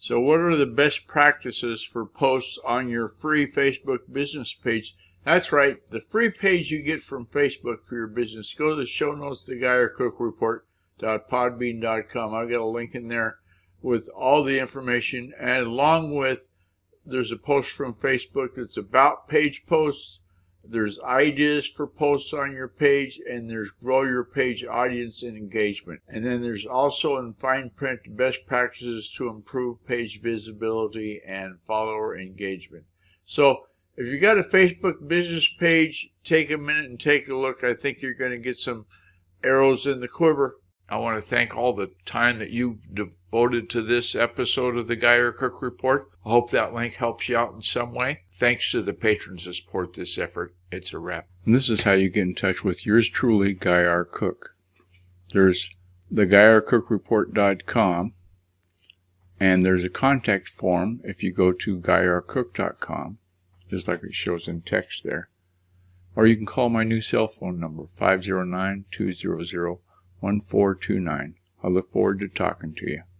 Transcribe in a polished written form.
So what are the best practices for posts on your free Facebook business page? That's right, the free page you get from Facebook for your business. Go to the show notes, theguyercookreport.podbean.com. I've got a link in there with all the information, and along with, there's a post from Facebook that's about page posts. There's ideas for posts on your page, and there's grow your page audience and engagement. And then there's also in fine print best practices to improve page visibility and follower engagement. So if you got a Facebook business page, take a minute and take a look. I think you're going to get some arrows in the quiver. I want to thank all the time that you've devoted to this episode of the Guy R. Cook Report. I hope that link helps you out in some way. Thanks to the patrons that support this effort. It's a wrap. And this is how you get in touch with yours truly, Guy R. Cook. There's theguyrcookreport.com, and there's a contact form if you go to guyrcook.com, just like it shows in text there. Or you can call my new cell phone number, 509-200-1429. I look forward to talking to you.